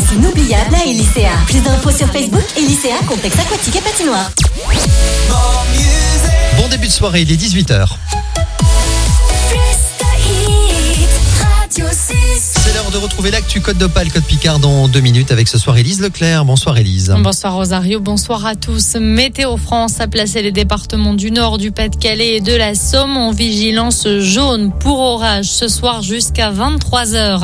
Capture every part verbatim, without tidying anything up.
vacances inoubliables à Elysea. Plus d'infos sur Facebook, Elysea, complexe aquatique et patinoire. Bon début de soirée, il est dix-huit heures. C'est l'heure de retrouver l'actu Code d'Opale, Code Picard dans deux minutes avec ce soir Élise Leclerc. Bonsoir Élise. Bonsoir Rosario, bonsoir à tous. Météo France a placé les départements du Nord, du Pas-de-Calais et de la Somme en vigilance jaune pour orage ce soir jusqu'à vingt-trois heures.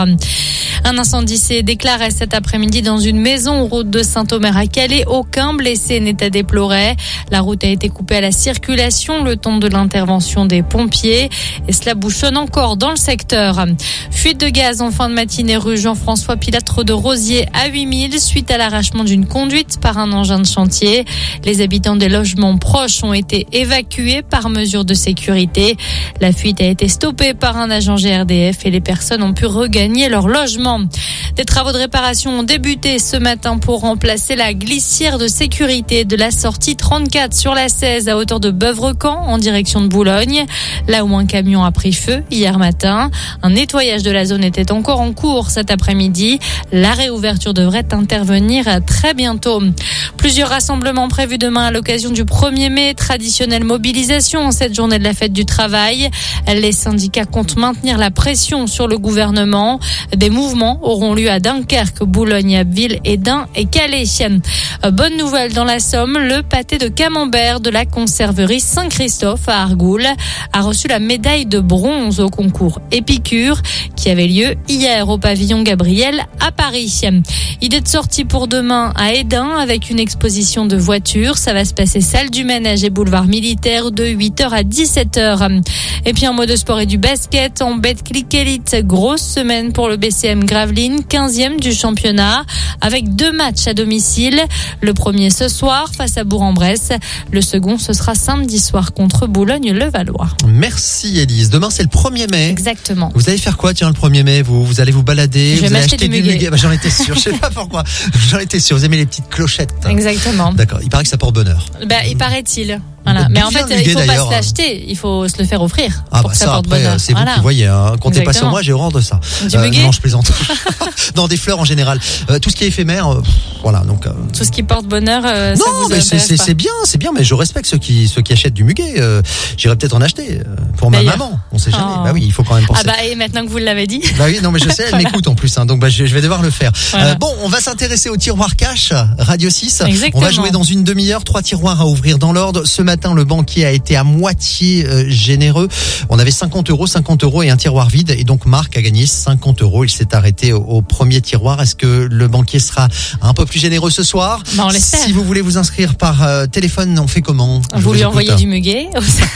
Un incendie s'est déclaré cet après-midi dans une maison route de Saint-Omer à Calais. Aucun blessé n'est à déplorer. La route a été coupée à la circulation le temps de l'intervention des pompiers et cela bouchonne encore dans le secteur. Fuite de gaz en fin de matinée rue Jean-François Pilâtre de Rosiers à huit mille suite à l'arrachement d'une conduite par un engin de chantier. Les habitants des logements proches ont été évacués par mesure de sécurité. La fuite a été stoppée par un agent G R D F et les personnes ont pu regagner leur logement. Des travaux de réparation ont débuté ce matin pour remplacer la glissière de sécurité de la sortie trente-quatre sur la seize à hauteur de Beuvrecamp en direction de Boulogne. Là où un camion a pris feu hier matin. Un nettoyage de la zone était encore en cours cet après-midi. La réouverture devrait intervenir très bientôt. Plusieurs rassemblements prévus demain à l'occasion du premier mai. Traditionnelle mobilisation en cette journée de la fête du travail. Les syndicats comptent maintenir la pression sur le gouvernement. Des mouvements auront lieu à Dunkerque, Boulogne, Abbeville, Édin et Calais. Bonne nouvelle dans la Somme, le pâté de camembert de la conserverie Saint-Christophe à Argoul a reçu la médaille de bronze au concours Épicure qui avait lieu hier au pavillon Gabriel à Paris. Idée de sortie pour demain à Édin avec une exposition de voitures. Ça va se passer salle du manège et boulevard militaire de huit heures à dix-sept heures. Et puis en mode sport et du basket, en Betclic Elite, grosse semaine pour le B C M Gravelines, quinzième du championnat, avec deux matchs à domicile. Le premier ce soir face à Bourg-en-Bresse. Le second, ce sera samedi soir contre Boulogne-le-Valois. Merci Élise. Demain, c'est le premier mai. Exactement. Vous allez faire quoi, tiens, le premier mai? Vous, vous allez vous balader? Je vais vous allez m'acheter acheter du du muguet. muguet? Bah, j'en étais sûr. Je sais pas pourquoi. J'en étais sûr. Vous aimez les petites clochettes? Exactement. D'accord. Il paraît que ça porte bonheur. Bah, il paraît-il. Voilà. D'où Mais en vient fait, le muguet, il faut pas d'ailleurs se l'acheter. Il faut se le faire offrir. Ah pour bah que ça, ça, porte après, bonheur. c'est vous Voilà. qui voyez. Hein. Comptez pas sur Exactement. moi, j'ai horreur de ça. Du muguet? Non, je plaisante. Non, des fleurs en général. Euh, tout ce qui est éphémère, euh, voilà. Donc. Euh... Tout ce qui porte bonheur, euh, ça Non, vous mais c'est, intéresse c'est, pas. c'est bien, c'est bien, mais je respecte ceux qui, ceux qui achètent du muguet. Euh, j'irais peut-être en acheter euh, pour ma D'ailleurs. maman. On sait jamais. Oh. Bah oui, il faut quand même penser. Ah bah, et maintenant que vous l'avez dit. Bah oui, non, mais je sais, elle Voilà. m'écoute en plus, hein, donc bah, je, je vais devoir le faire. Voilà. Euh, bon, on va s'intéresser au tiroir cash, Radio six. Exactement. On va jouer dans une demi-heure, trois tiroirs à ouvrir dans l'ordre. Ce matin, le banquier a été à moitié euh, généreux. On avait cinquante euros, cinquante euros et un tiroir vide. Et donc, Marc a gagné cinquante euros. Il s'est arrêté au, au premier tiroir. Est-ce que le banquier sera un peu plus généreux ce soir? Bah, on l'espère. Si vous voulez vous inscrire par euh, téléphone, on fait comment? Je Vous lui écoute. envoyez du muguet.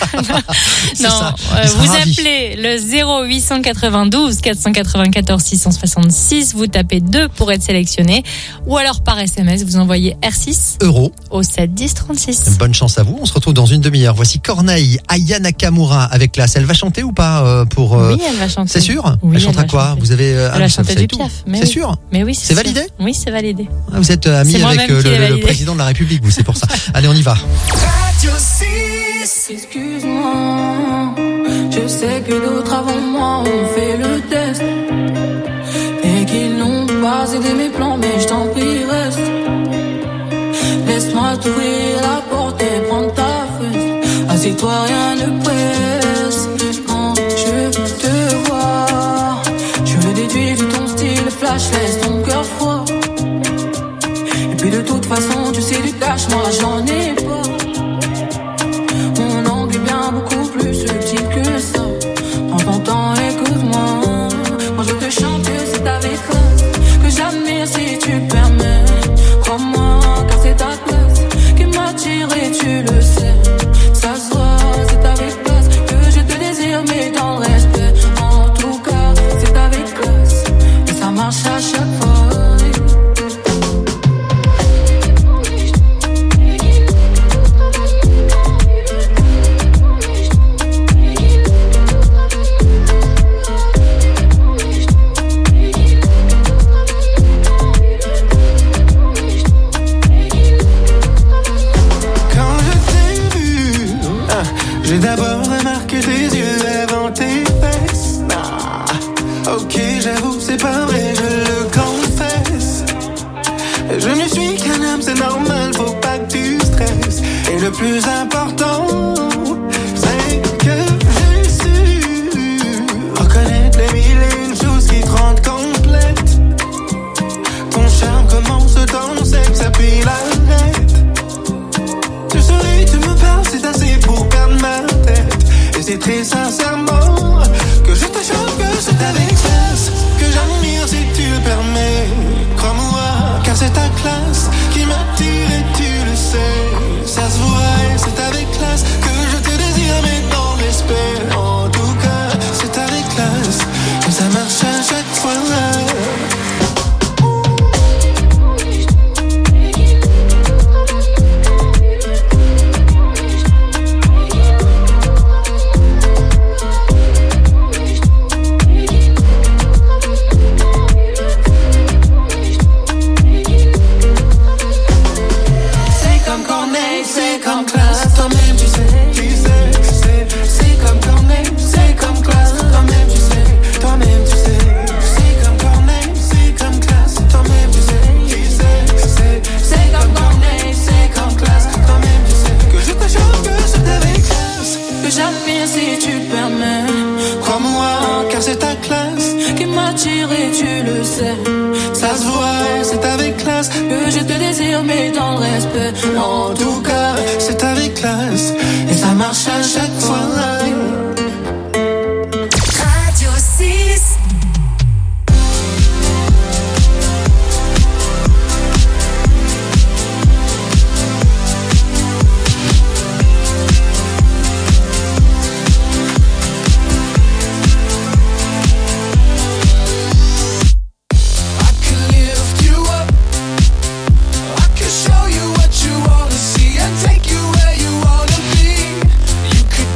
C'est Non, ça. euh, Il sera vous ravi. appelez le zéro huit cent quatre-vingt-douze quatre cent quatre-vingt-quatorze six cent soixante-six. Vous tapez deux pour être sélectionné. Ou alors par S M S, vous envoyez R six Euros. au sept dix trente-six. Bonne chance à vous. On se retrouve dans une demi-heure. Voici Corneille, Aya Nakamura avec classe. Elle va chanter ou pas euh, pour euh, Oui, elle va chanter. C'est sûr? Oui, Elle chantera elle va quoi? chanter. Vous avez euh, Elle ah, va vous savez chanter du tout. Piaf. Mais C'est oui. sûr? Mais oui, C'est sûr. validé? Oui, c'est validé. Ah, vous êtes euh, ami C'est avec moi-même euh, qui le, l'ai le validé. président de la République, vous, c'est pour ça. Allez, on y va. Excuse-moi, je sais que d'autres avant moi ont fait le test et qu'ils n'ont pas aidé mes plans, mais je t'en prie reste. Laisse-moi t'ouvrir la porte et prendre ta fesse. Assieds-toi, rien ne presse. Quand je te vois, je le déduis de ton style flash, laisse ton cœur froid. Et puis de toute façon, tu sais du cash, moi j'en ai pas. Mon angle est bien beaucoup plus subtil que ça. Prends ton temps, écoute-moi. Quand je te chante, c'est avec classe que j'admire si tu permets. Crois-moi, car c'est ta classe qui m'attire et tu le sais. Ça se voit, c'est avec classe que je te désire, mais dans le respect. En tout cas, c'est avec classe et ça marche à chaque fois. Je ne suis qu'un homme, c'est normal, faut pas que tu stresses. Et le plus important, c'est que j'ai su reconnaître les mille et une choses qui te rendent complète. Ton charme commence dans le sexe, puis l'arrête. Tu souris, tu me parles, c'est assez pour perdre ma tête. Et c'est très sincèrement que je te chante, que c'est avec classe que j'admire si tu le permets. Crois-moi, car c'est ta classe qui m'attire et tu le sais. Ça se voit et c'est avec classe que je te désire, mais dans le respect. En tout cas, c'est avec classe que ça marche à chaque fois. C'est comme classe, toi-même tu sais, tu sais, c'est, c'est comme Corneille, c'est comme classe, toi-même tu sais, toi-même tu sais, c'est comme Corneille, c'est comme classe, toi-même tu sais, tu sais, c'est, c'est comme Corneille, c'est comme classe, toi-même tu sais, que je te chante, que c'est avec classe, que j'admire si tu te permets, crois-moi, car c'est ta classe qui m'attire et tu le sais, ça se voit, c'est avec classe, que je te désire mais dans le respect, en tout cas, c'est avec classe, et ça marche à chaque fois. Radio six. Show you what you wanna see and take you where you wanna be. You could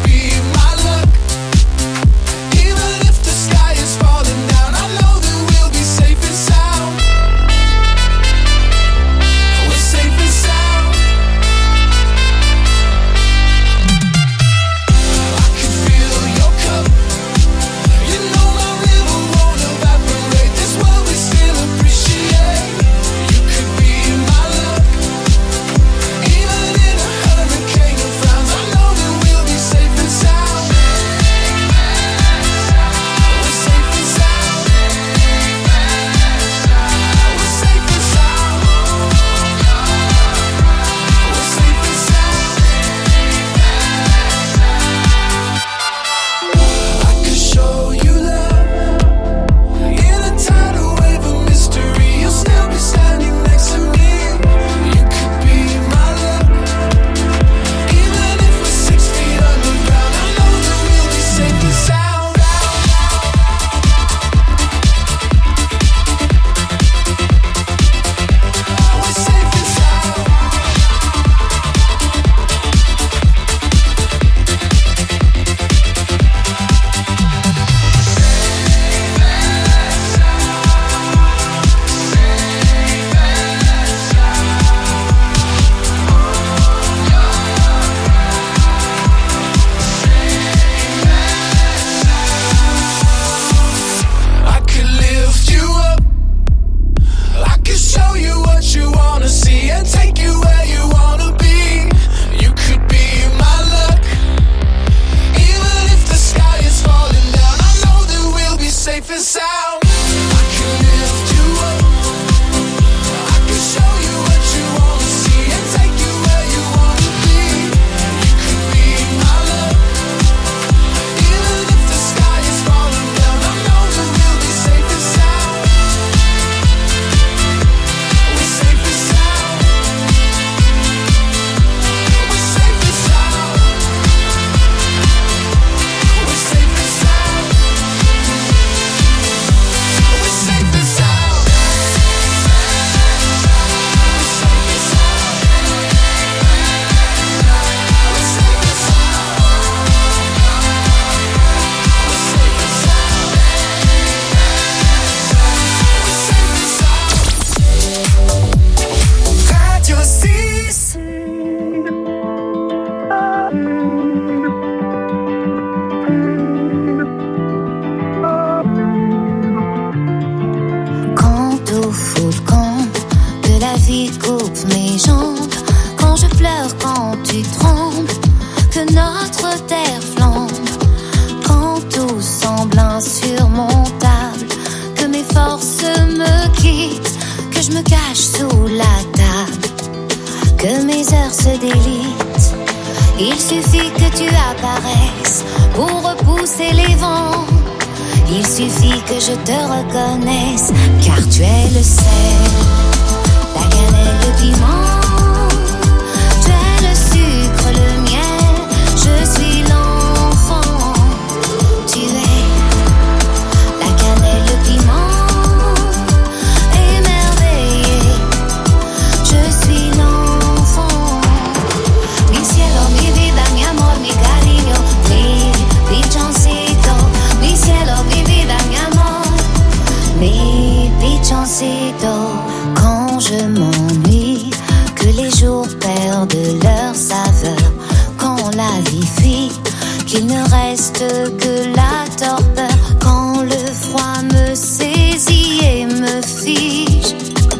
coupes mes jambes, quand je pleure, quand tu trembles, que notre terre flambe, quand tout semble insurmontable, que mes forces me quittent, que je me cache sous la table, que mes heures se délitent. Il suffit que tu apparaisses pour repousser les vents. Il suffit que je te reconnaisse, car tu es le sel, la cannelle, le piment. Tu es le sucre, le miel, je suis l'enfant. Tu es la cannelle, le piment, émerveillé, je suis l'enfant. Mi cielo, mi vida, mi amor, mi cariño, mi pichoncito. Mi cielo, mi vida, mi amor, mi pichoncito. Quand je m'ennuie, que les jours perdent leur saveur, quand la vie fuit, qu'il ne reste que la torpeur, quand le froid me saisit et me fige,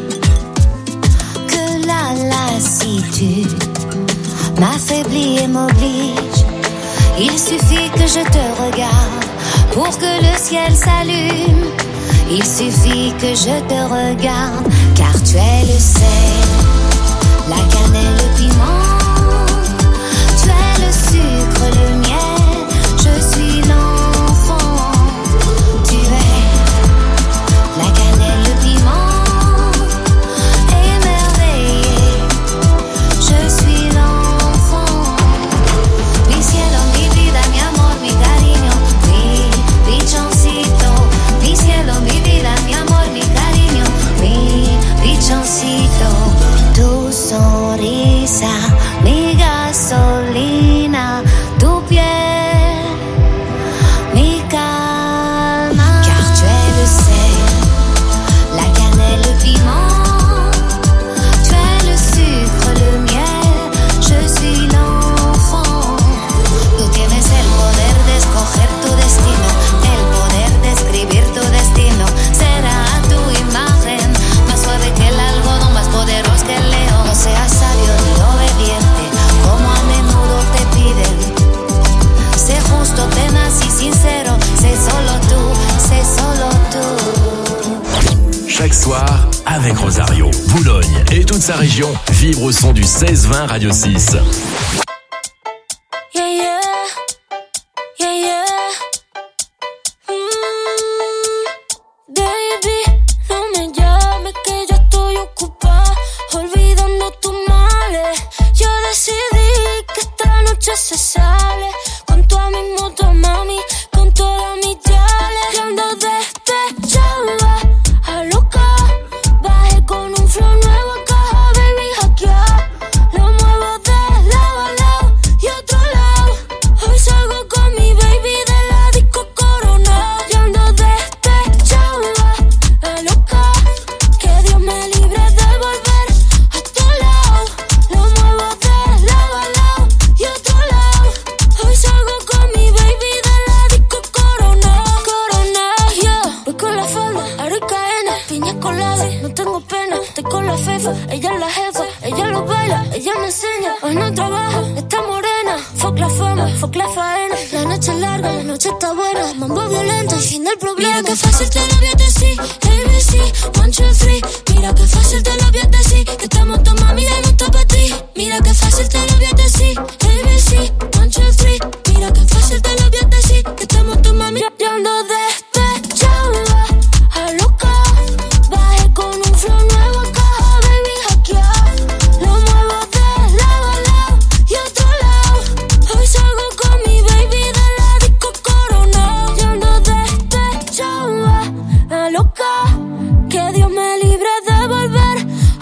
que la lassitude m'affaiblit et m'oblige. Il suffit que je te regarde pour que le ciel s'allume. Il suffit que je te regarde, car tu es le sel, la cannelle, le piment. Tu es le sucre, le miel, je suis l'enfant. Tu es la cannelle, le piment, émerveillé, je suis l'enfant. Mi cielo, mi vida, mi amor, mi cariño, mi pichoncito. Mi cielo, mi vida, mi amor, mi cariño, mi pichoncito. Tu sonrisa, mi gasolina, tu piel, mi calma. Car tu es le sel, la cannelle, le piment. Tu es le sucre, le miel, je suis l'enfant. Tú tienes el poder de escoger tu destino, el poder de escribir tu destino. Será a tu imagen, más suave que el algodón, más poderoso que el león. No seas sabio ni obediente, como a menudo te piden. Sé justo, tenaz y sincero, sé solo tú, sé solo tú. Chaque soir, avec Rosario, Boulogne et toute sa région, vibre au son du seize vingt Radio six. Yeah, yeah, yeah, yeah. Mm, baby, no me llames que yo estoy ocupada, olvidando tus males. Yo decidí que esta noche se sale, con toda mi moto, mami, con todas mis yales. Yo ando despechada, a loca, bajé con un flow nuevo acá, baby, hackear. Lo muevo de lado a lado y otro lado. Hoy salgo con mi baby de la disco Corona. Yo ando despechada, la loca, que Dios me libre de volver a tu lado. Lo muevo de lado a lado y otro lado. Hoy salgo con mi baby de la disco Corona. Corona, yeah. Voy con la falda, aro y cadena, piña colada, no tengo pena. Estoy con la fefa, ella es la jefa, ella lo baila, ella me enseña. Hoy no trabaja, está morena. Fuck la fama, fuck la faena. La noche es larga, la noche está buena. Mambo violento, el fin del problema. Mira que fácil te lo voy a decir, A B C, one, two, three. Mira que fácil te lo voy a decir, que estamos tu mami y no está pa' ti. Mira que fácil te lo voy a decir, A B C, one, two, three. Mira que fácil te lo voy a decir, que estamos tu mami. Yo ando despechada, a loca, bajé con un flow nuevo acá, baby, hackear. Lo muevo de lado a lado y otro lado. Hoy salgo con mi baby de la disco Corona. Yo ando despechada, a loca, que Dios me libre de volver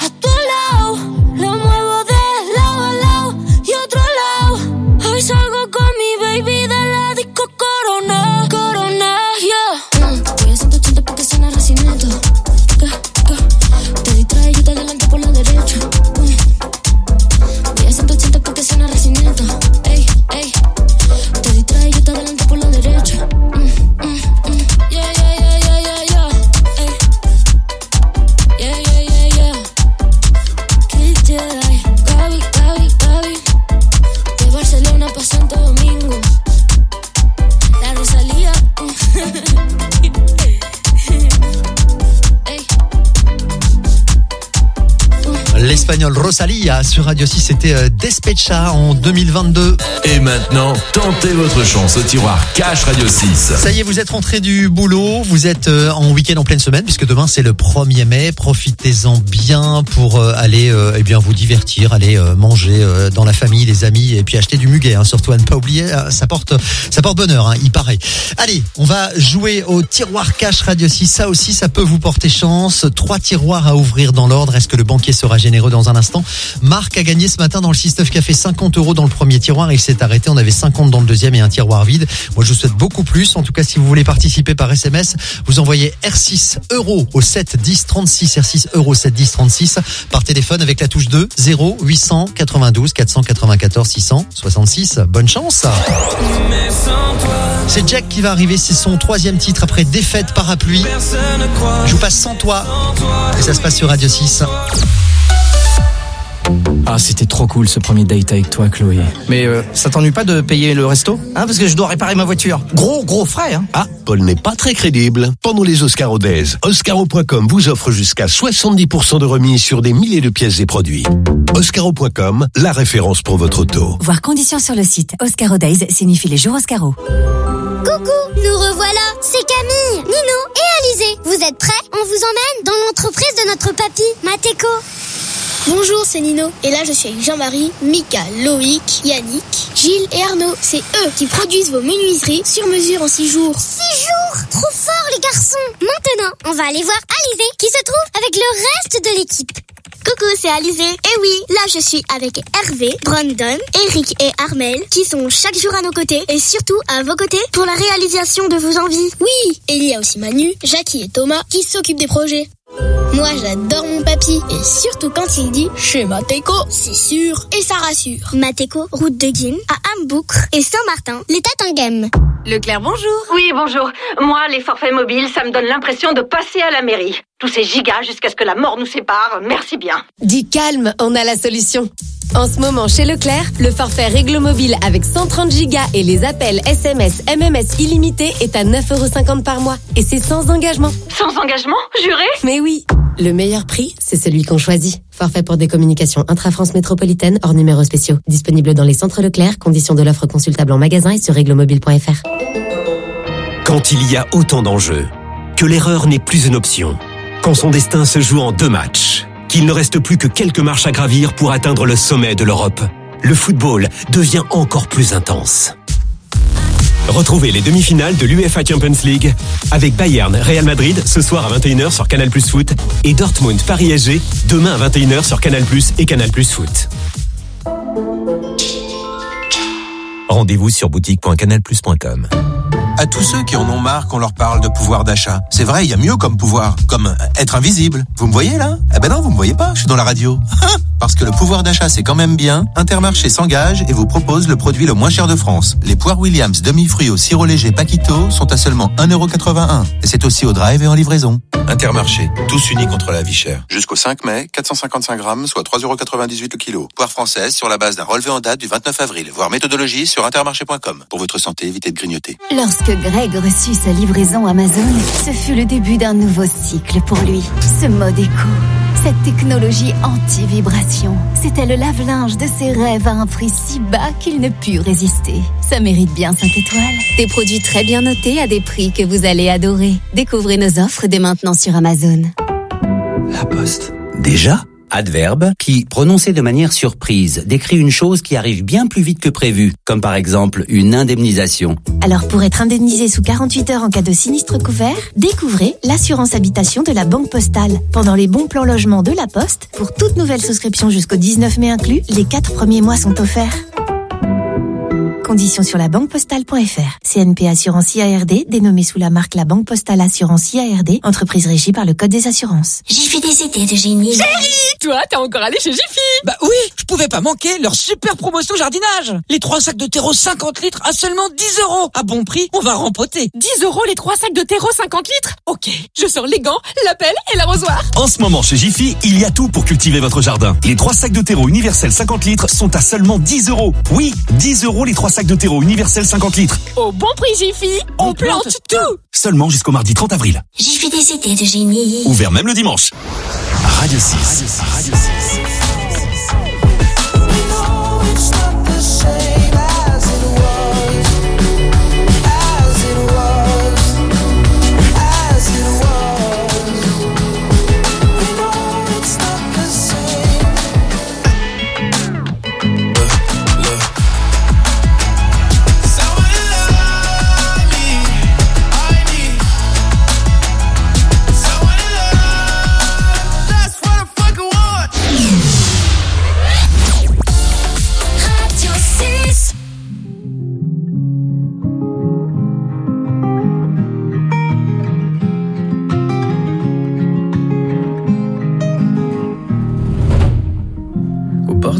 L'espagnol Rosalía sur Radio six, c'était Despecha en deux mille vingt-deux. Et maintenant, tentez votre chance au tiroir Cash Radio six. Ça y est, vous êtes rentré du boulot, vous êtes en week-end en pleine semaine, puisque demain c'est le premier mai. Profitez-en bien pour aller eh bien vous divertir, aller manger dans la famille, les amis, et puis acheter du muguet, hein, surtout à ne pas oublier, ça porte, ça porte bonheur, hein, il paraît. Allez, on va jouer au tiroir Cash Radio six, ça aussi ça peut vous porter chance. Trois tiroirs à ouvrir dans l'ordre, est-ce que le banquier sera généreux dans un instant? Marc a gagné ce matin dans le six neuf qui a fait cinquante euros dans le premier tiroir, il s'est arrêté, on avait cinquante dans le deuxième et un tiroir vide. Moi je vous souhaite beaucoup plus, en tout cas si vous voulez participer par S M S, vous envoyez R six euro au sept dix trente-six, R six euro sept dix trente-six, par téléphone avec la touche deux, zéro huit cent quatre-vingt-douze quatre cent quatre-vingt-quatorze six cent soixante-six. Bonne chance. C'est Jack qui va arriver, c'est son troisième titre après Défaite Parapluie. Je vous passe Sans Toi et ça se passe sur Radio six. Ah, c'était trop cool ce premier date avec toi, Chloé. Mais euh, ça t'ennuie pas de payer le resto? Hein, parce que je dois réparer ma voiture. Gros, gros frais, hein. Ah, Paul n'est pas très crédible. Pendant les Oscaro Days, Oscaro point com vous offre jusqu'à soixante-dix pour cent de remise sur des milliers de pièces et produits. Oscaro point com, la référence pour votre auto. Voir conditions sur le site. Oscaro Days signifie les jours Oscaro. Coucou, nous revoilà. C'est Camille, Nino et Alizé. Vous êtes prêts? On vous emmène dans l'entreprise de notre papy, Mateko. Bonjour, c'est Nino. Et là, je suis avec Jean-Marie, Mika, Loïc, Yannick, Gilles et Arnaud. C'est eux qui produisent vos menuiseries sur mesure en six jours. Six jours? Trop fort, les garçons. Maintenant, on va aller voir Alizé qui se trouve avec le reste de l'équipe. Coucou, c'est Alizé. Et oui, là je suis avec Hervé, Brandon, Eric et Armel qui sont chaque jour à nos côtés et surtout à vos côtés pour la réalisation de vos envies. Oui, et il y a aussi Manu, Jackie et Thomas qui s'occupent des projets. Moi j'adore mon papy et surtout quand il dit chez Mateko, c'est sûr et ça rassure. Mateko, route de Guim, à Amboucre et Saint-Martin, les Tatinghem. Leclerc, bonjour. Oui, bonjour. Moi, les forfaits mobiles, ça me donne l'impression de passer à la mairie. Tous ces gigas jusqu'à ce que la mort nous sépare, merci bien. Dis calme, on a la solution. En ce moment, chez Leclerc, le forfait Réglo Mobile avec cent trente gigas et les appels S M S, M M S illimités est à neuf euros cinquante par mois. Et c'est sans engagement. Sans engagement? Juré? Mais oui. Le meilleur prix, c'est celui qu'on choisit. Forfait pour des communications intra-France métropolitaine hors numéros spéciaux. Disponible dans les centres Leclerc. Conditions de l'offre consultable en magasin et sur réglomobile point f r. Quand il y a autant d'enjeux, que l'erreur n'est plus une option, quand son destin se joue en deux matchs, qu'il ne reste plus que quelques marches à gravir pour atteindre le sommet de l'Europe, le football devient encore plus intense. Retrouvez les demi-finales de l'UEFA Champions League avec Bayern, Real Madrid ce soir à vingt et une heures sur Canal Plus Foot et Dortmund, Paris S G demain à vingt et une heures sur Canal Plus et Canal Plus Foot. Rendez-vous sur boutique point canal plus point com. À tous ceux qui en ont marre qu'on leur parle de pouvoir d'achat. C'est vrai, il y a mieux comme pouvoir, comme être invisible. Vous me voyez là? Eh ben non, vous me voyez pas, je suis dans la radio. Parce que le pouvoir d'achat c'est quand même bien, Intermarché s'engage et vous propose le produit le moins cher de France. Les poires Williams demi-fruits au sirop léger Paquito sont à seulement un euro quatre-vingt-un. Et c'est aussi au drive et en livraison. Intermarché, tous unis contre la vie chère. Jusqu'au cinq mai, quatre cent cinquante-cinq grammes, soit trois euros quatre-vingt-dix-huit le kilo. Poire française sur la base d'un relevé en date du vingt-neuf avril. Voir méthodologie sur intermarché point com. Pour votre santé, évitez de grignoter. Lorsque Greg reçut sa livraison Amazon, ce fut le début d'un nouveau cycle pour lui. Ce mode éco, cette technologie anti-vibration, c'était le lave-linge de ses rêves à un prix si bas qu'il ne put résister. Ça mérite bien cinq étoiles. Des produits très bien notés à des prix que vous allez adorer. Découvrez nos offres dès maintenant sur Amazon. La Poste. Déjà ? Adverbe qui, prononcé de manière surprise, décrit une chose qui arrive bien plus vite que prévu, comme par exemple une indemnisation. Alors pour être indemnisé sous quarante-huit heures en cas de sinistre couvert, découvrez l'assurance habitation de la Banque Postale. Pendant les bons plans logement de la Poste, pour toute nouvelle souscription jusqu'au dix-neuf mai inclus, les quatre premiers mois sont offerts. Conditions sur la banque postale point f r. C N P Assurance I A R D, dénommée sous la marque La Banque Postale Assurance I A R D, entreprise régie par le Code des assurances. Jiffy des idées de génie. Chérie, toi, t'es encore allé chez Jiffy? Bah oui, je pouvais pas manquer leur super promotion jardinage. Les trois sacs de terreau cinquante litres à seulement dix euros. À bon prix, on va rempoter. dix euros les trois sacs de terreau cinquante litres? Ok, je sors les gants, la pelle et l'arrosoir. En ce moment, chez Jiffy, il y a tout pour cultiver votre jardin. Les trois sacs de terreau universel cinquante litres sont à seulement dix euros. Oui, dix euros les trois sacs de terreau universel cinquante litres. Au bon prix Jiffy, on, on plante, plante tout. Seulement jusqu'au mardi trente avril. Jiffy des idées de génie. Ouvert même le dimanche. Radio six. Radio six. Radio six.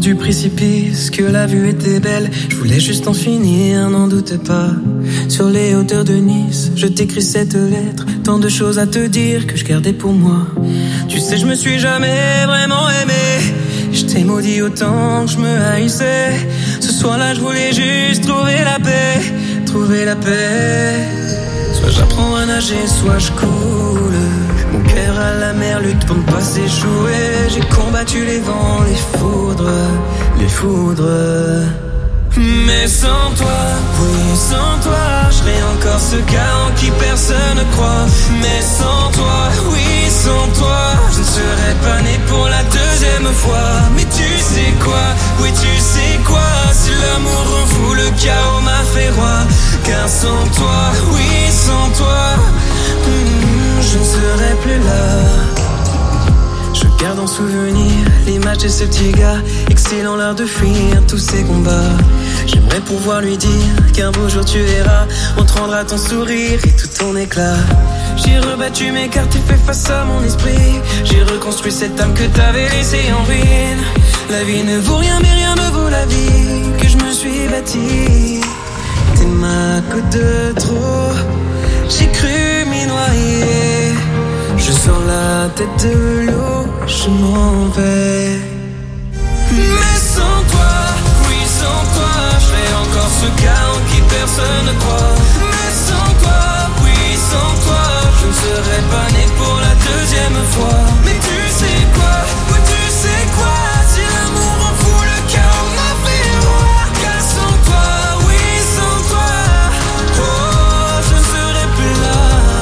du précipice, que la vue était belle. Je voulais juste en finir, n'en doute pas. Sur les hauteurs de Nice, je t'écris cette lettre. Tant de choses à te dire que je gardais pour moi. Tu sais, je me suis jamais vraiment aimé. Je t'ai maudit autant que je me haïssais. Ce soir-là, je voulais juste trouver la paix. Trouver la paix. Soit j'apprends à nager, soit je coule. Mon cœur à la mer lutte pour ne pas s'échouer. J'ai combattu les vents, les foudres, les foudres. Mais sans toi, oui sans toi, je serais encore ce gars en qui personne ne croit. Mais sans toi, oui sans toi, je ne serais pas né pour la deuxième fois. Mais tu sais quoi, oui tu sais quoi, si l'amour rend fou, le chaos m'a fait roi. Car sans toi, oui sans toi, hmm, je ne serais plus là. Je garde en souvenir l'image de ce petit gars, excellent l'art de fuir tous ces combats. J'aimerais pouvoir lui dire qu'un beau jour tu verras, on te rendra ton sourire et tout ton éclat. J'ai rebattu mes cartes et fait face à mon esprit. J'ai reconstruit cette âme que t'avais laissée en ruine. La vie ne vaut rien mais rien ne vaut la vie que je me suis bâtie. T'es ma goutte de trop, j'ai cru m'y noyer. Je sors la tête de l'eau, je m'en vais. Mais sans toi, oui sans toi, je serais encore ce gars en qui personne ne croit. Mais sans toi, oui sans toi, je ne serais pas né pour la deuxième fois. Mais tu sais quoi, oui tu sais quoi, si l'amour en fout, le chaos m'a fait roi. Car sans toi, oui sans toi, oh je ne serais plus là.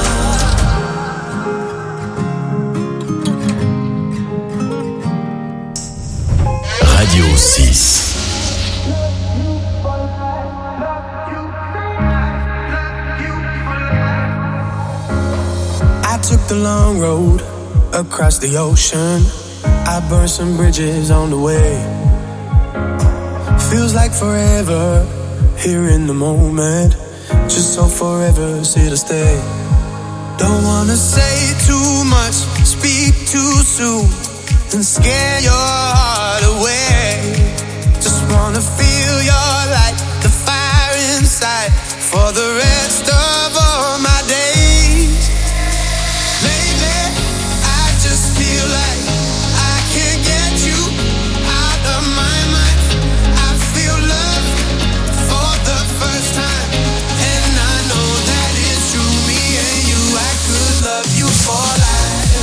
Radio six. I took the long road across the ocean. I burned some bridges on the way. Feels like forever here in the moment. Just so forever here to stay. Don't wanna say too much, speak too soon, and scare your heart away. Just wanna feel your light, the fire inside, for the rest of all my days. Lately, I just feel like I can't get you out of my mind. I feel love for the first time, and I know that it's true. Me and you, I could love you for life.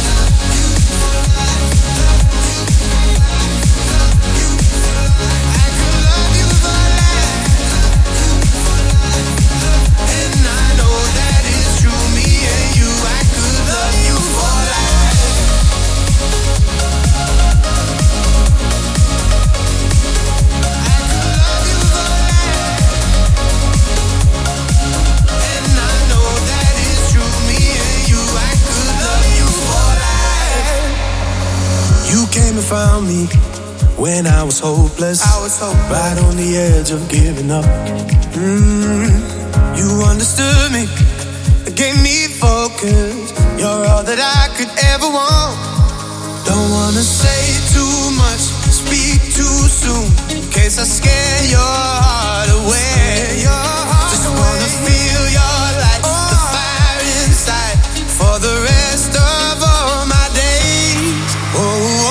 Came and found me when I was hopeless. I was hopeless. Right on the edge of giving up. Mm, you understood me, gave me focus. You're all that I could ever want. Don't wanna say too much, speak too soon, in case I scare your heart away. Your heart Just away. Wanna feel your light, oh. The fire inside, for the rest of all my days. Oh, oh.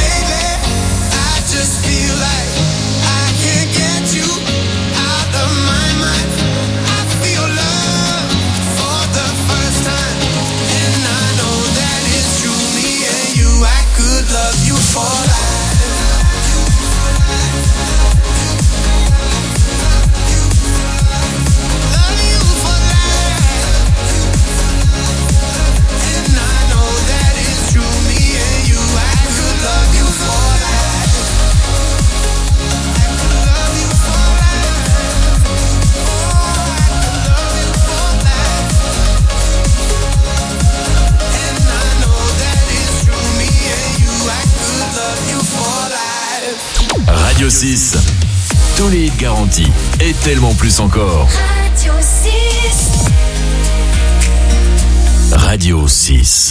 Love you for life. Love you for life. And I know that it's true. Me and you, I could love you for life. I could love you for life. Oh, I could love you for life. And I know that it's true. Me and you, I could love you for life. Radio six. Tous les hits garantis et tellement plus encore. Radio six. Radio six.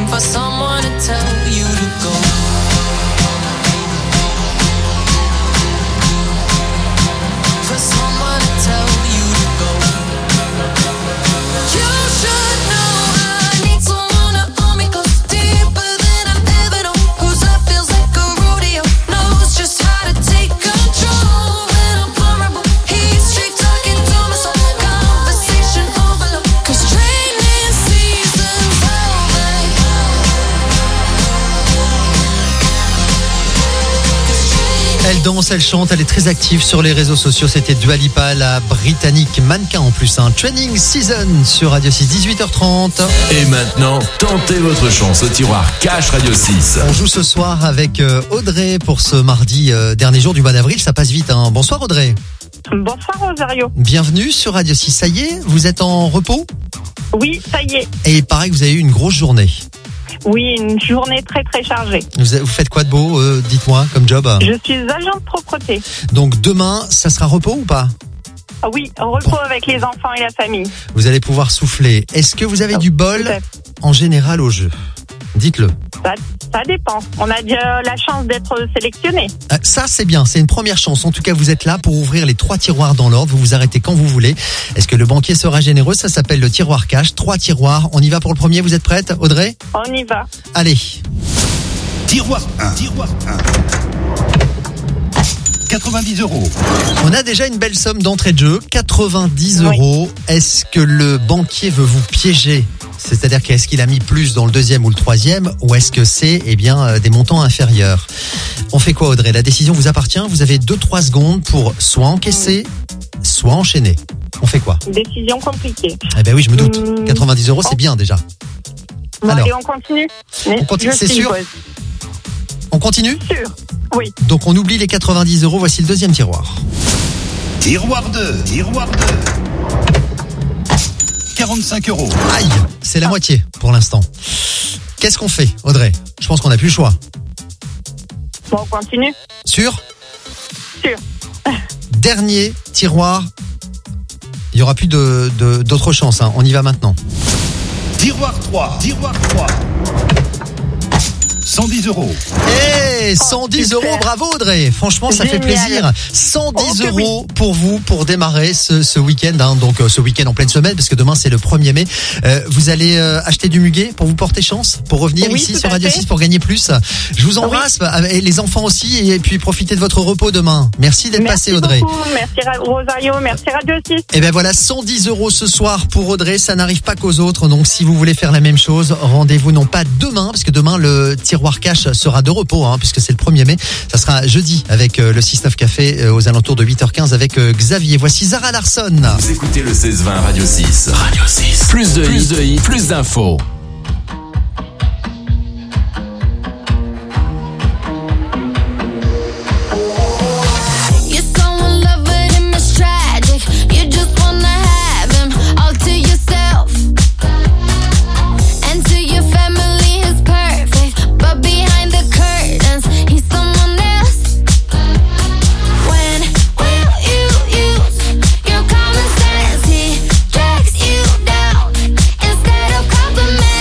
for someone to tell you to go. For someone to tell you to go. You should know I need someone to hold me close, deeper than I've ever known. Whose love feels like a rodeo, knows just how to take control. When I'm vulnerable, he's straight talking to my soul. Conversation overload, 'cause training season's over. Elle danse, elle chante, elle est très active sur les réseaux sociaux. C'était Dua Lipa, la britannique mannequin en plus. Un training season sur Radio six, dix-huit heures trente. Et maintenant, tentez votre chance au tiroir Cash Radio six. On joue ce soir avec euh, Audrey pour ce mardi, euh, dernier jour du mois d'avril. Ça passe vite, hein. Bonsoir Audrey. Bonsoir Rosario. Bienvenue sur Radio six. Ça y est, vous êtes en repos ? Oui, ça y est. Et il paraît que vous avez eu une grosse journée. Oui, une journée très très chargée. Vous, vous faites quoi de beau, euh, dites-moi, comme job ? Je suis agent de propreté. Donc demain, ça sera repos ou pas ? Ah oui, repos avec les enfants et la famille. Vous allez pouvoir souffler. Est-ce que vous avez du bol en général au jeu ? Dites-le. Ça, ça dépend. On a déjà la chance d'être sélectionné. Euh, ça, c'est bien. C'est une première chance. En tout cas, vous êtes là pour ouvrir les trois tiroirs dans l'ordre. Vous vous arrêtez quand vous voulez. Est-ce que le banquier sera généreux ? Ça s'appelle le tiroir cash. Trois tiroirs. On y va pour le premier. Vous êtes prête, Audrey ? On y va. Allez. Tiroir un. Tiroir un. quatre-vingt-dix euros. On a déjà une belle somme d'entrée de jeu. quatre-vingt-dix euros. Est-ce que le banquier veut vous piéger ? C'est-à-dire qu'est-ce qu'il a mis plus dans le deuxième ou le troisième, ou est-ce que c'est eh bien euh, des montants inférieurs ? On fait quoi Audrey ? La décision vous appartient, vous avez deux trois secondes pour soit encaisser, soit enchaîner. On fait quoi ? Décision compliquée. Eh ben oui, je me doute. Mmh. quatre-vingt-dix euros, c'est bien déjà. Bon, Alors, allez, on continue. on continue, Je c'est suis sûr ? pause. On continue ? Sûr, oui. Donc on oublie les quatre-vingt-dix euros, voici le deuxième tiroir. Tiroir deux. Tiroir deux. quarante-cinq euros. Aïe, c'est la moitié pour l'instant. Qu'est-ce qu'on fait, Audrey ? Je pense qu'on n'a plus le choix. Bon, on continue. Sûr ? Sûr. Dernier tiroir. Il n'y aura plus de, de, d'autres chances, hein. On y va maintenant. Tiroir trois. Tiroir trois. cent dix euros. Eh, cent dix euros, bravo Audrey. Franchement, ça fait Génial. plaisir. cent dix Oh, euros pour vous, pour démarrer ce, ce week-end, hein. Donc euh, ce week-end en pleine semaine, parce que demain c'est le premier mai. Euh, vous allez euh, acheter du muguet pour vous porter chance, pour revenir Oui, ici tout sur à Radio fait. six pour gagner plus. Je vous embrasse, et les enfants aussi, et puis profitez de votre repos demain. Merci d'être Merci passé Audrey. beaucoup. Merci Ra- Rosario, merci Radio six. Et ben voilà, cent dix euros ce soir pour Audrey, ça n'arrive pas qu'aux autres. Donc si vous voulez faire la même chose, rendez-vous non pas demain, parce que demain le tiroir cash sera de repos, hein, puisque c'est le premier mai. Ça sera jeudi avec euh, le six neuf Café euh, aux alentours de huit heures quinze avec euh, Xavier. Voici Zara Larsson. Vous écoutez le seize vingt Radio six. Radio six. Plus de plus de hits, plus d'infos. You're so in love with him, it's tragic. You just wanna have him all to yourself. And to your family, he's perfect. But behind the curtains, he's someone else. When will you use your common sense? He drags you down instead of compliment.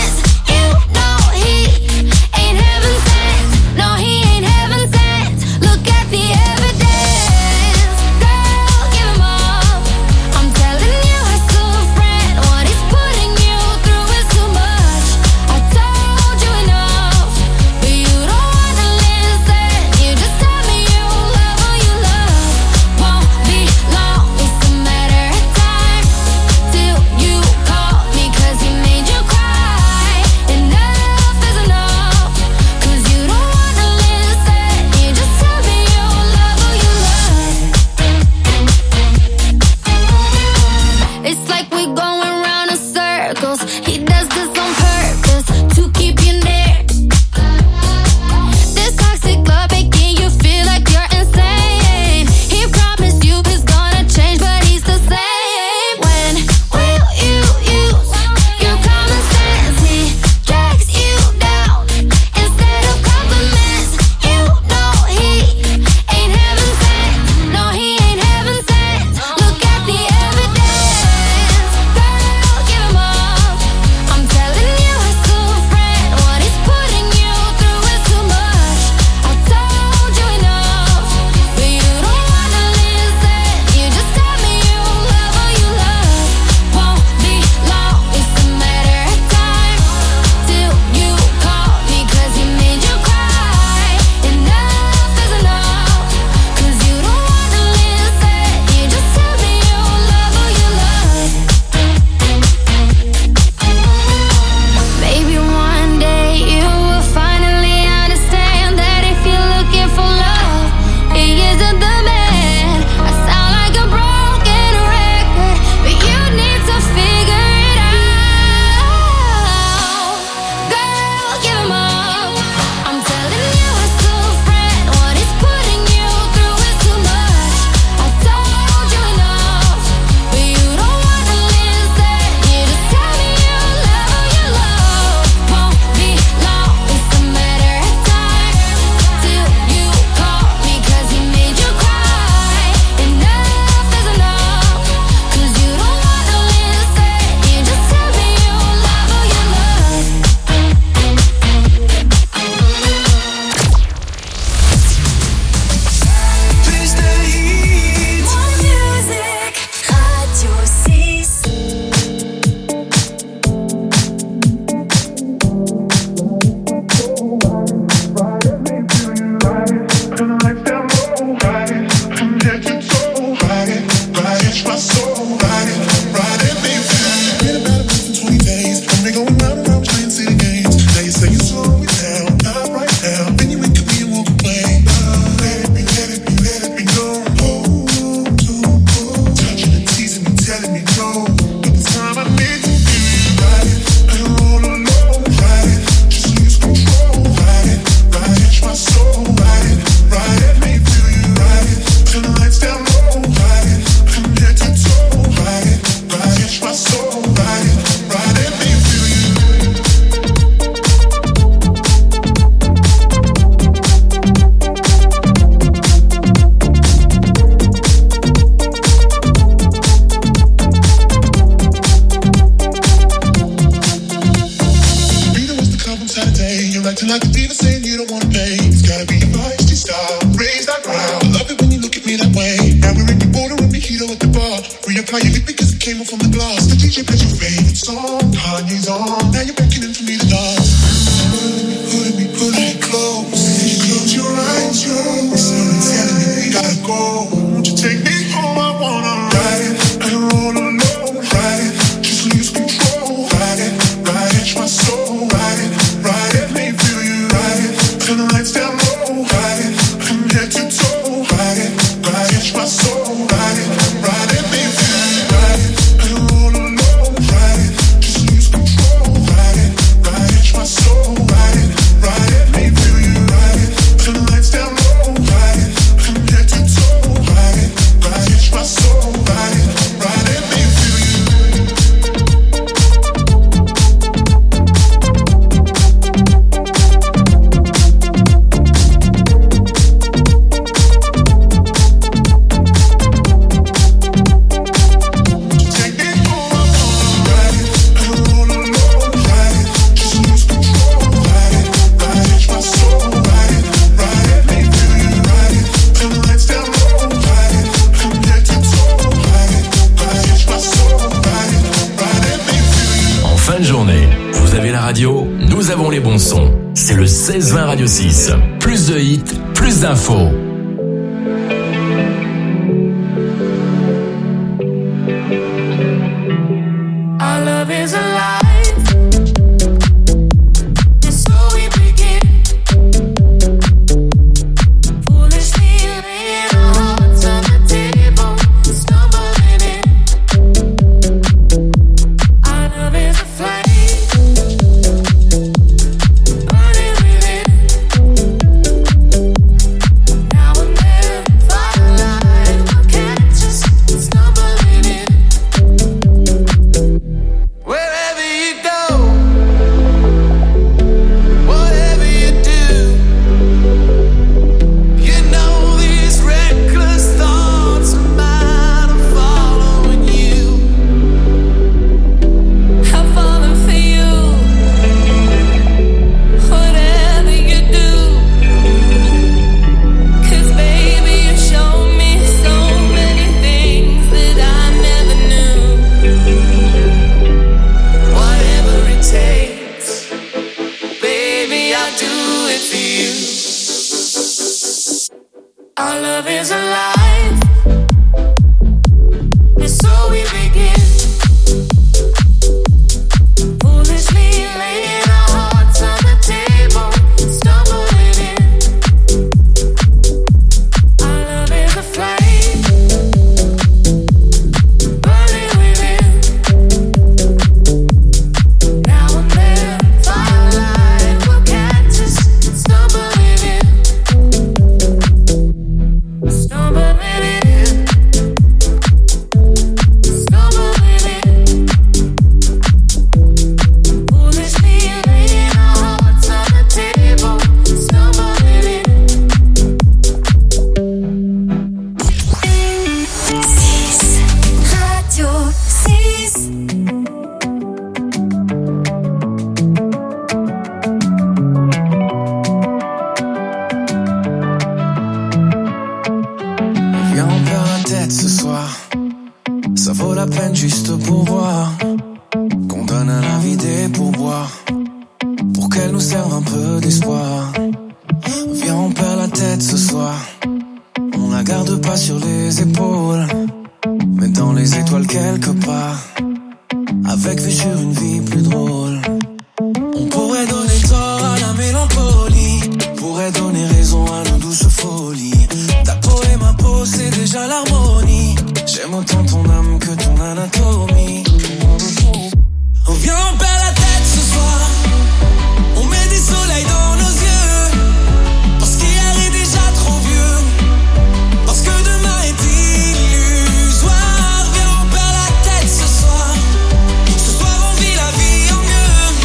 Acting like a diva saying you don't wanna pay. It's gotta be your feisty style. Raise that crowd. I love it when you look at me that way. Now we're in the border with mojito at the bar. Reapply your lip because it came off from the glass. The D J plays your favorite song. Kanye's on. Now you're beckoning for me to dance. Pulling me, pulling me close. Close your eyes, yo. Someone's telling me we gotta go. Won't you take me home? I wanna ride it. I don't roll alone. Ride it. Just lose control. Ride it. Ride it. My soul. Ride it. Ride it. Let me feel you. Ride it. Turn the lights down low. Ride it. From head to toe. Ride it. Ride it. My soul. Ride it. Ride it. Let me feel you. Ride it. I don't roll alone. Ride it. Just lose control. Ride it. Ride it. My soul. Ride it. Ride it. Let me feel you. Ride it. Turn the lights down low. Ride it. From head to toe. Ride it. Ride it. My soul. Ride it. Ride it. Let me feel you. Fin de journée, vous avez la radio, nous avons les bons sons. C'est le seize vingt Radio six. Plus de hits, plus d'infos. Our love is alive. It's so we begin. Foolishly laying our hearts on the table, stumbling in. Our love is a flame, burning within. Now and then, firelight will catch us stumbling in. Wherever you go, whatever you do, you know these reckless thoughts of mine are following you. I've fallen for you. Whatever you do, 'cause baby you show me so many things that I never knew. Whatever it takes, baby, I'll do it for you. Our love is alive. And so we begin. Foolishly laying our hearts on the table, stumbling in. Our love is a flame, burning within. Now and then, firelight will catch us stumbling in, stumbling in, stumbling in. Foolishly laying our hearts on the table, stumbling in. six Radio six. Viens, on perd la tête ce soir. Ça vaut la peine juste pour voir qu'on donne à la vie des pourboires pour qu'elle nous serve un peu d'espoir. Viens, on perd la tête ce soir. On la garde pas sur les épaules, mais dans les étoiles quelque part, avec vue sur une vie plus drôle. On pourrait donner tort à la mélancolie, pourrait donner raison à nos douces folies. Ta peau et ma peau, c'est déjà l'harmonie. J'aime autant ton âme que ton anatomie. On vient, on perd la tête ce soir. On met des soleils dans nos yeux, parce qu'hier est déjà trop vieux, parce que demain est illusoire. Viens, on perd la tête ce soir. Ce soir on vit la vie en mieux.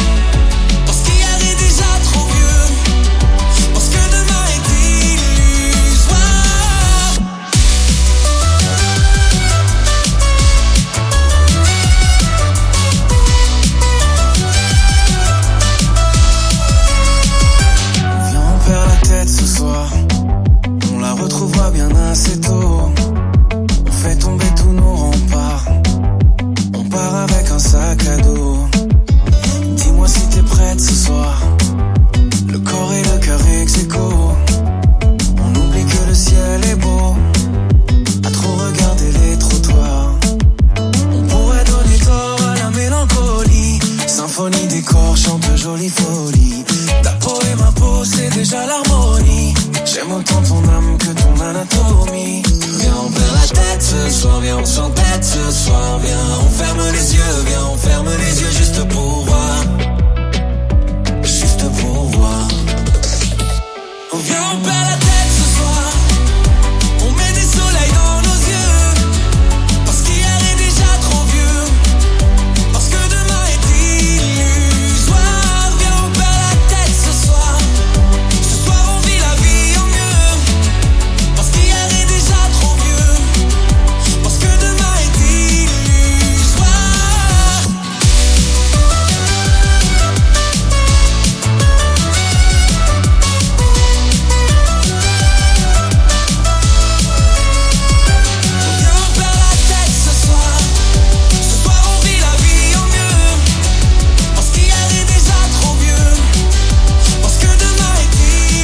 folie, folie. Ta peau et ma peau, c'est déjà l'harmonie. J'aime autant ton âme que ton anatomie. Viens, on perd la tête ce soir, viens, on s'entête ce soir. Viens, on ferme les yeux, viens, on ferme les yeux juste pour voir. Juste pour voir. Viens, on perd la tête ce soir. On met des soleils dans nos yeux. Parce qu'hier est déjà trop vieux. Parce que demain est illusoire. Viens, on perd la tête ce soir. Ce soir on vit la vie en mieux. Parce qu'hier est déjà trop vieux. Parce que demain est illusoire. Viens, on perd la tête ce soir. Ce soir on vit la vie en mieux. Parce qu'hier est déjà trop vieux. Parce que demain est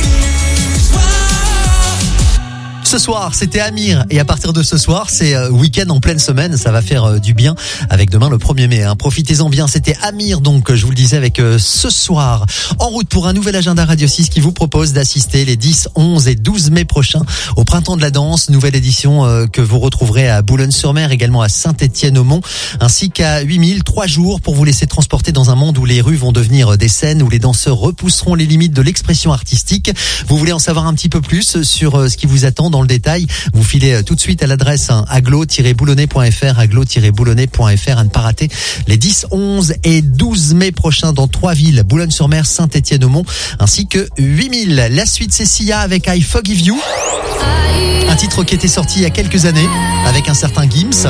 illusoire. Ce soir, c'était Amir. Et à partir de ce soir, c'est euh, week-end en pleine semaine. Ça va faire euh, du bien avec demain le premier mai. Hein. Profitez-en bien. C'était Amir, donc, je vous le disais, avec euh, ce soir. En route pour un nouvel agenda Radio six qui vous propose d'assister les dix, onze et douze mai prochains au Printemps de la Danse. Nouvelle édition euh, que vous retrouverez à Boulogne-sur-Mer, également à Saint-Étienne-au-Mont, ainsi qu'à huit mille. Trois jours pour vous laisser transporter dans un monde où les rues vont devenir des scènes, où les danseurs repousseront les limites de l'expression artistique. Vous voulez en savoir un petit peu plus sur euh, ce qui vous attend dans le détail? Vous filez euh, tout de suite à l'adresse hein, aglo tiret boulonnais point f r, aglo tiret boulonnais point f r, à ne pas rater les dix, onze et douze mai prochains dans trois villes, Boulogne-sur-Mer, Saint-Étienne-au-Mont, ainsi que huit mille. La suite, c'est Sia avec I Forgive You, un titre qui était sorti il y a quelques années avec un certain Gims.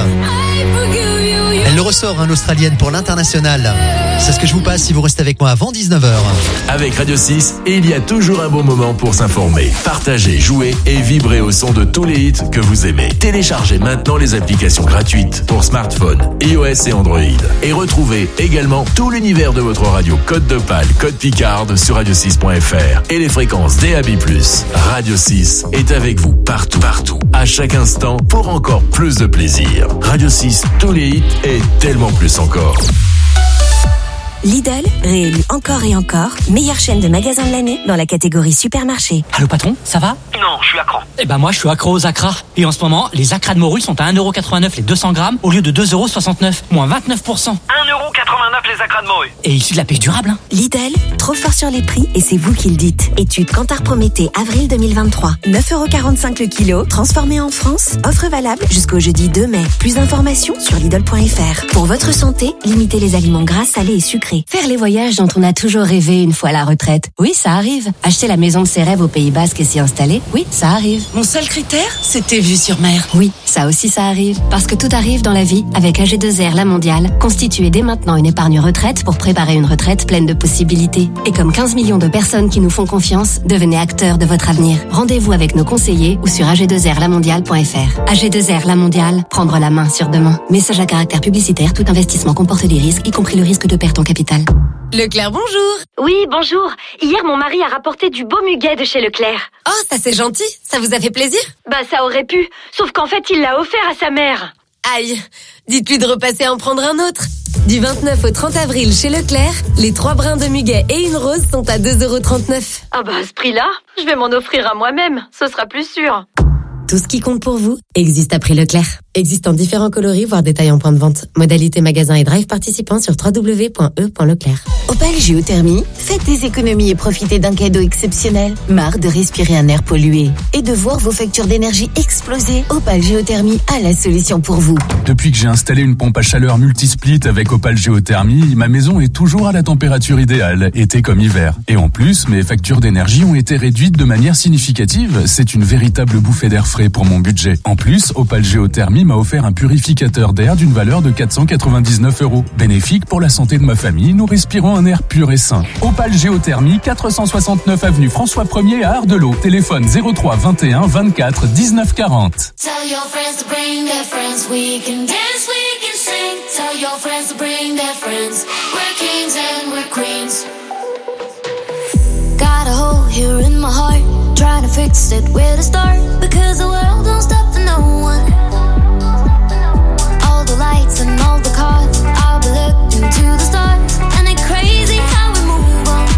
Elle le ressort, hein, l'Australienne, pour l'international. C'est ce que je vous passe si vous restez avec moi avant dix-neuf heures. Avec Radio six, il y a toujours un bon moment pour s'informer, partager, jouer et vibrer au son de tous les hits que vous aimez. Téléchargez maintenant les applications gratuites pour smartphone, iOS et Android. Et retrouvez également tout l'univers de votre radio Code d'Opale, Code Picarde sur radio six point f r et les fréquences D A B plus. Radio six est avec vous partout, partout, à chaque instant pour encore plus de plaisir. Radio six, tous les hits et tellement plus encore. Lidl, réélu encore et encore, meilleure chaîne de magasins de l'année dans la catégorie supermarché. Allô patron, ça va? Non, je suis accro. Eh ben moi je suis accro aux acras. Et en ce moment, les acras de morue sont à un euro quatre-vingt-neuf les deux cents grammes au lieu de deux euros soixante-neuf, moins vingt-neuf pour cent. un euro quatre-vingt-neuf les acras de morue. Et issu de la pêche durable, hein. Lidl, trop fort sur les prix et c'est vous qui le dites. Étude Kantar Prométhée, avril deux mille vingt-trois. neuf euros quarante-cinq le kilo, transformé en France. Offre valable jusqu'au jeudi deux mai. Plus d'informations sur Lidl point f r. Pour votre santé, limitez les aliments gras, salés et sucrés. Faire les voyages dont on a toujours rêvé une fois à la retraite. Oui, ça arrive. Acheter la maison de ses rêves au Pays Basque et s'y installer. Oui, ça arrive. Mon seul critère, c'était vue sur mer. Oui, ça aussi ça arrive. Parce que tout arrive dans la vie avec A G deux R La Mondiale. Constituez dès maintenant une épargne retraite pour préparer une retraite pleine de possibilités. Et comme quinze millions de personnes qui nous font confiance, devenez acteurs de votre avenir. Rendez-vous avec nos conseillers ou sur a g deux r la mondiale point f r. A G deux R La Mondiale, prendre la main sur demain. Message à caractère publicitaire, tout investissement comporte des risques, y compris le risque de perte en capital. Leclerc, bonjour. Oui, bonjour. Hier, mon mari a rapporté du beau muguet de chez Leclerc. Oh, ça c'est gentil. Ça vous a fait plaisir? Bah, ça aurait pu. Sauf qu'en fait, il l'a offert à sa mère. Aïe. Dites-lui de repasser en prendre un autre. Du vingt-neuf au trente avril chez Leclerc, les trois brins de muguet et une rose sont à deux euros trente-neuf. Ah bah, à ce prix-là, je vais m'en offrir à moi-même. Ce sera plus sûr. Tout ce qui compte pour vous existe à prix Leclerc. Existe en différents coloris, voire détails en point de vente. Modalité magasin et drive participants sur w w w point e point leclerc. Opel Géothermie, faites des économies et profitez d'un cadeau exceptionnel. Marre de respirer un air pollué et de voir vos factures d'énergie exploser. Opel Géothermie a la solution pour vous. Depuis que j'ai installé une pompe à chaleur multisplit avec Opel Géothermie, ma maison est toujours à la température idéale, été comme hiver. Et en plus, mes factures d'énergie ont été réduites de manière significative. C'est une véritable bouffée d'air frais pour mon budget. En plus, Opel Géothermie m'a offert un purificateur d'air d'une valeur de quatre cent quatre-vingt-dix-neuf euros. Bénéfique pour la santé de ma famille, nous respirons un air pur et sain. Opel Géothermie, quatre cent soixante-neuf avenue François premier à Ardelot. Téléphone zéro trois vingt et un vingt-quatre dix-neuf quarante. Tell your friends to bring their friends. We can dance, we can sing. Tell your friends to bring their friends. We're kings and we're queens. Got a hole here in my heart. Trying to fix it, where to start? Because the world don't stop for no one. All the lights and all the cars, I'll be looking to the stars. And it's crazy how we move on.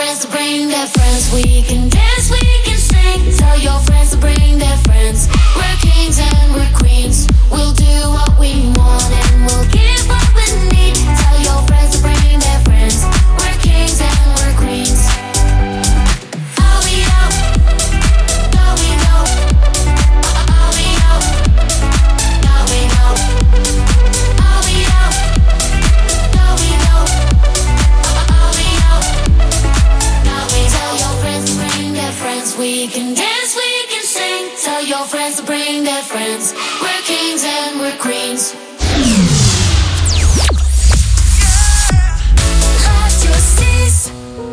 friends to bring their friends. We can dance, we can sing. Tell your friends to bring their friends. We're kings and we're queens. We'll do what we want and we'll give what we need. Tell your friends to bring their friends. We're kings and we're queens. Are we out? No, we know. Are we out? No, we know. Are we out? No, we know. Are we out? No, we tell your friends to bring their friends. We can dance, we can sing. Tell your friends to bring their friends. We're kings and we're queens. Radio six.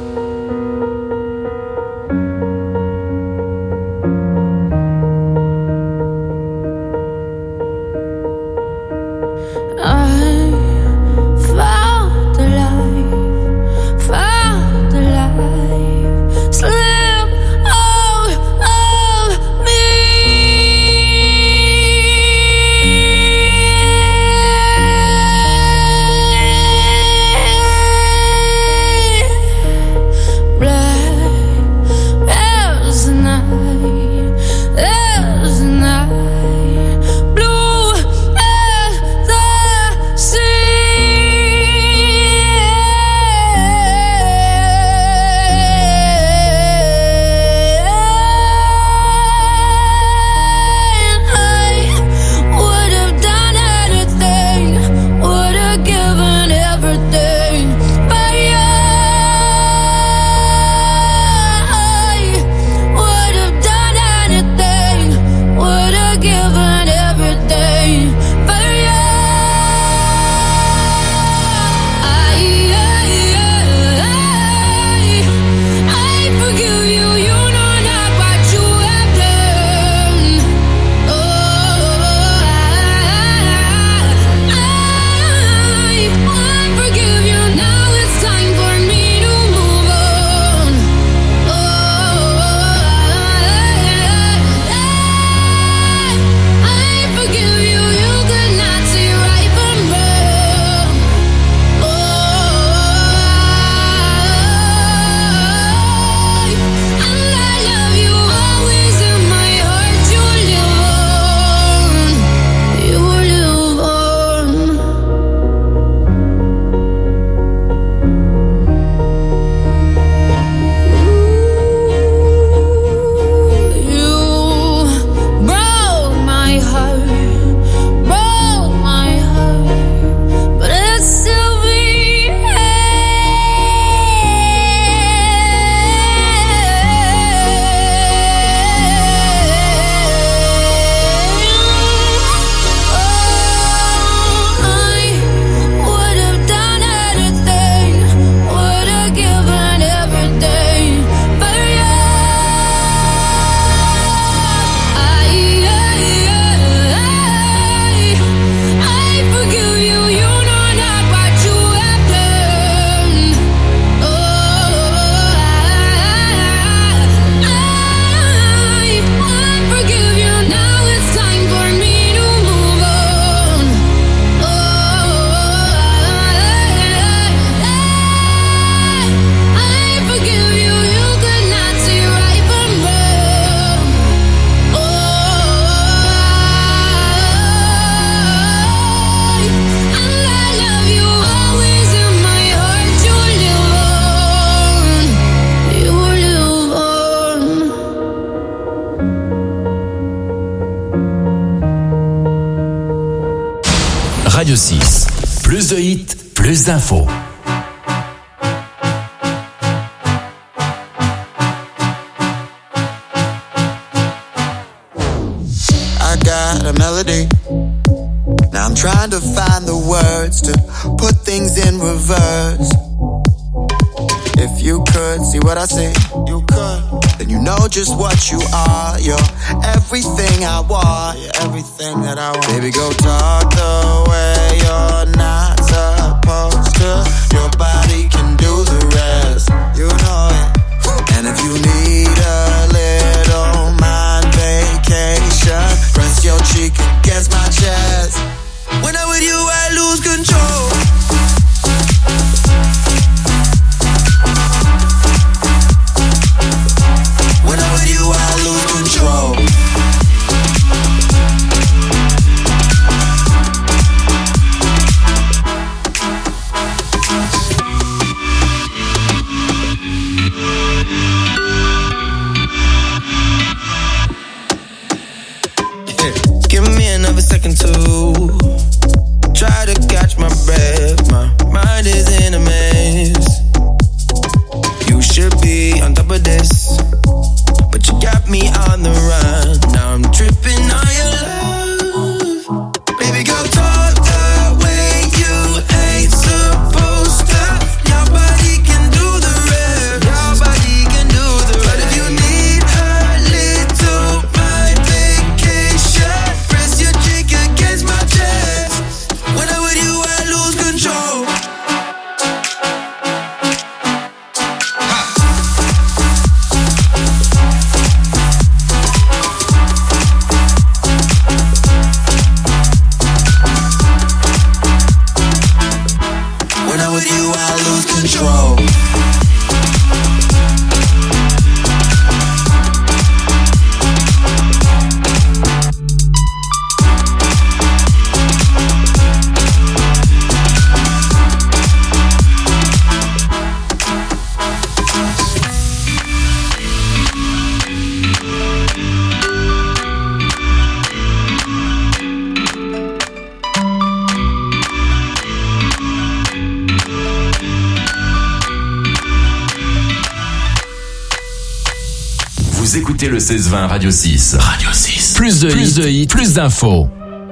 Radio six. Plus de hits, plus d'infos. I got a melody. Now I'm trying to find the words to put things in reverse. If you could see what I see, you could. Then you know just what you are. You're everything I want. You're everything that I want. Baby, go talk the way you're not supposed to. Your body can do the rest. You know it. And if you need a little mind vacation, press your cheek against my chest. When I'm with you, I lose control. I lose control. Vous écoutez le seize vingt Radio six. Radio six. Plus de plus hits, de hits, plus d'infos.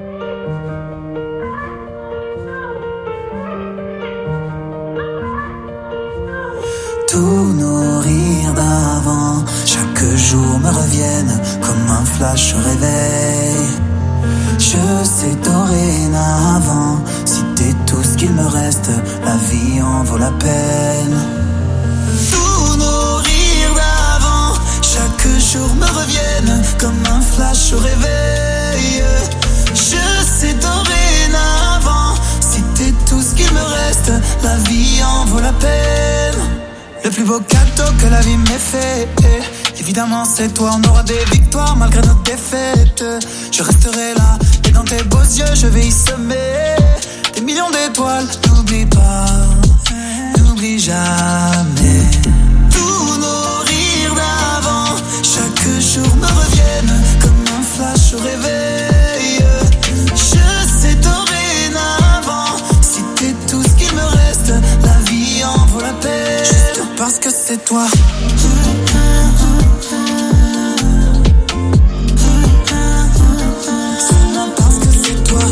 Tous nos rires d'avant, chaque jour me reviennent comme un flash au réveil. Je sais dorénavant, si t'es tout ce qu'il me reste, la vie en vaut la peine. Tous nos rires d'avant, chaque jour me reviennent comme un flash au réveil. Je sais dorénavant, si t'es tout ce qu'il me reste, la vie en vaut la peine. Le plus beau cadeau que la vie m'ait fait, évidemment c'est toi. On aura des victoires malgré nos défaites. Je resterai là, et dans tes beaux yeux je vais y semer des millions d'étoiles. N'oublie pas, n'oublie jamais. Tous nos rires d'avant, chaque jour me reviennent comme un flash au réveil. Je sais dorénavant, si t'es tout ce qu'il me reste, la vie en vaut la peine. Juste parce que c'est toi. Seulement parce que c'est toi.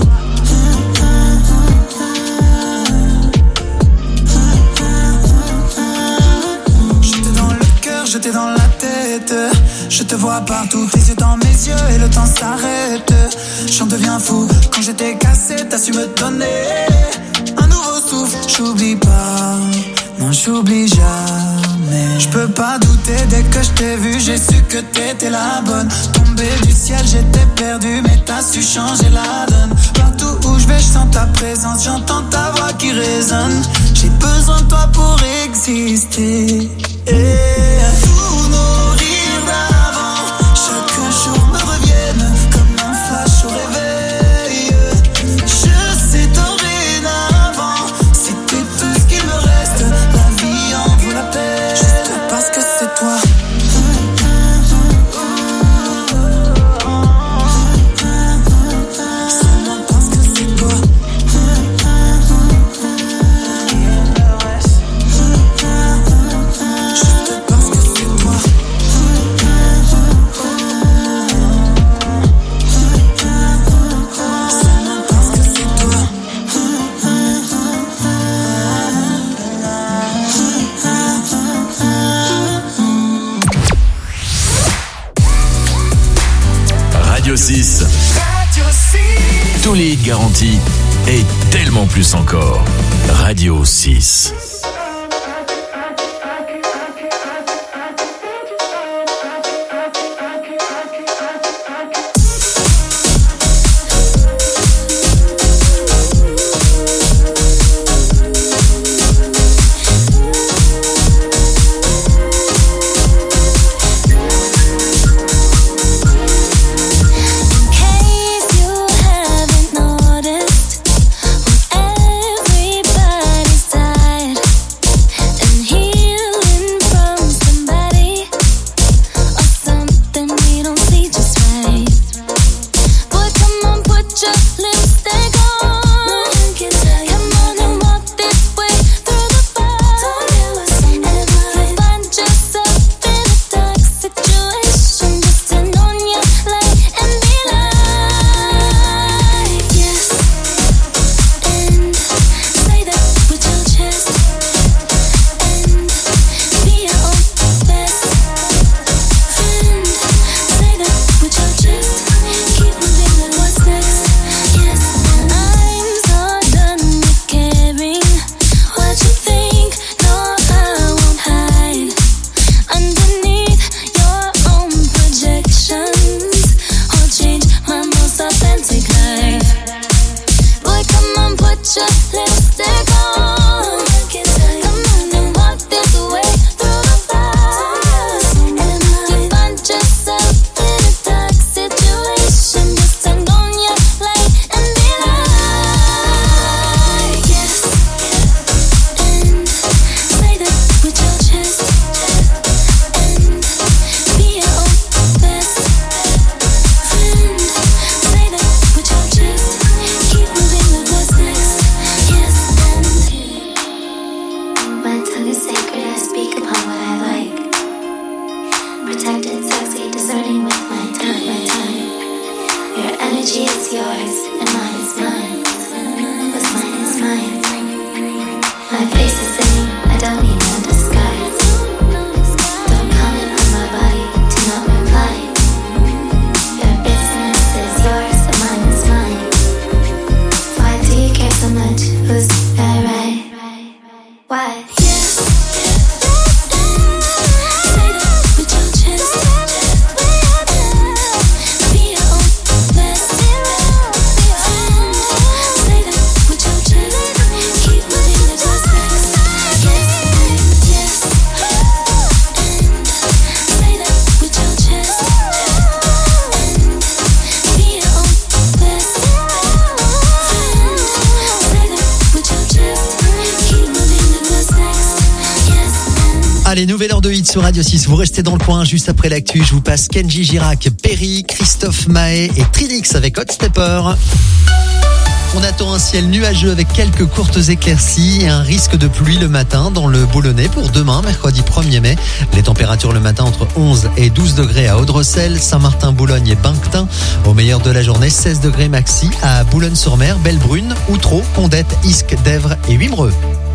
J'étais dans le cœur, j'étais dans la tête. Je te vois partout, tes yeux dans mes yeux et le temps s'arrête. J'en deviens fou, quand j'étais cassé, t'as su me donner un nouveau souffle. J'oublie pas, non j'oublie jamais. Je peux pas douter, dès que je t'ai vu, j'ai su que t'étais la bonne. Tombé du ciel, j'étais perdu, mais t'as su changer la donne. Partout où je vais, je sens ta présence, j'entends ta voix qui résonne. J'ai besoin de toi pour exister. Et tous nos rires d'avant, chaque jour me reviennent comme un flash au réveil. Je sais dorénavant, si t'es tout ce qu'il me reste, la vie en vaut la peine. Juste parce que c'est toi. Seulement parce que c'est toi. Juste parce que c'est toi. Seulement parce que c'est toi. Radio six. Tous les hits garantis et tellement plus encore. Radio six. Everybody's died. sacred, I speak upon what I like. Protected, sexy, discerning with my time, my time. Your energy is yours, and mine is mine. What's mine is mine. My face is singing, I don't need no disguise. Don't comment on my body, do not reply. Your business is yours, and mine is mine. Why do you care so much? Who's that right? Why? Allez, nouvelle heure de hit sur Radio six. Vous restez dans le coin juste après l'actu. Je vous passe Kenji Girac, Perry, Christophe Maé et Tridix avec Hot Stepper. On attend un ciel nuageux avec quelques courtes éclaircies et un risque de pluie le matin dans le Boulonnais pour demain, mercredi premier mai. Les températures le matin entre onze et douze degrés à Audrecel, Saint-Martin, Boulogne et Banctin. Au meilleur de la journée, seize degrés maxi à Boulogne-sur-Mer, Bellebrune, Outreau, Condette, Isques, Dèvres et Wimereux.